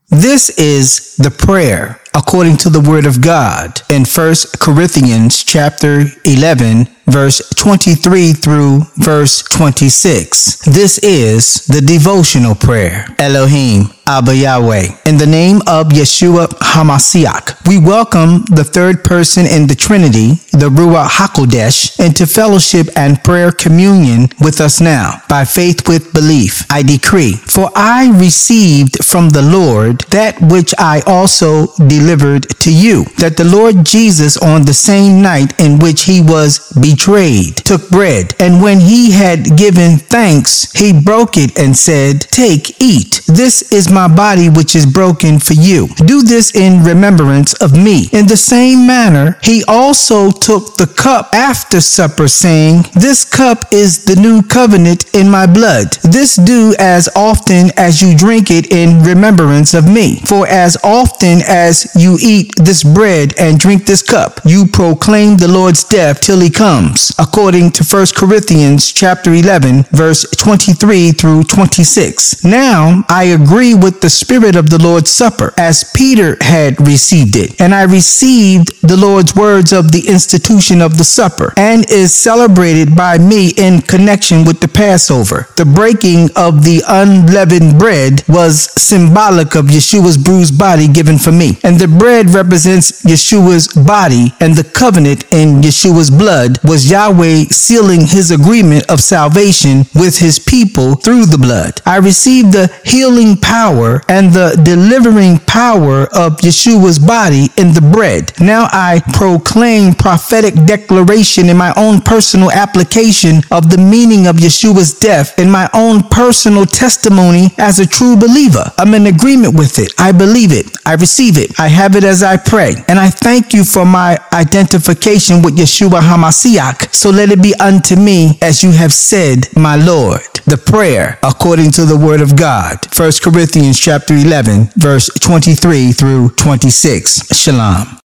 This is the prayer according to the word of God in 1 Corinthians chapter 11, verse 23 through verse 26. This is the devotional prayer. Elohim, Abba Yahweh. In the name of Yeshua HaMashiach, we welcome the third person in the Trinity, the Ruach HaKodesh, into fellowship and prayer communion with us now. By faith with belief, I decree, for I received from the Lord that which I also delivered to you, that the Lord Jesus, on the same night in which he was betrayed, took bread, and when he had given thanks, he broke it and said, "Take, eat. This is my body which is broken for you. Do this in remembrance of me." In the same manner, he also took the cup after supper, saying, "This cup is the new covenant in my blood. This do as often as you drink it in remembrance of me. For as often as you eat this bread and drink this cup, you proclaim the Lord's death till he comes." According to 1 Corinthians chapter 11, verse 23 through 26. Now I agree with the spirit of the Lord's Supper, as Peter had received it. And I received the Lord's words of the institution of the supper, and is celebrated by me in connection with the Passover. The breaking of the unleavened bread was symbolic of Yeshua's bruised body given for me. And the bread represents Yeshua's body, and the covenant in Yeshua's blood was Yahweh sealing his agreement of salvation with his people through the blood. I received the healing power and the delivering power of Yeshua's body in the bread. Now I proclaim prophetic declaration in my own personal application of the meaning of Yeshua's death in my own personal testimony as a true believer. I'm in agreement with it. I believe it. I receive it. I have it as I pray. And I thank you for my identification with Yeshua HaMashiach. So let it be unto me as you have said, my Lord. The prayer according to the word of God. 1 Corinthians chapter 11, verse 23 through 26. Shalom.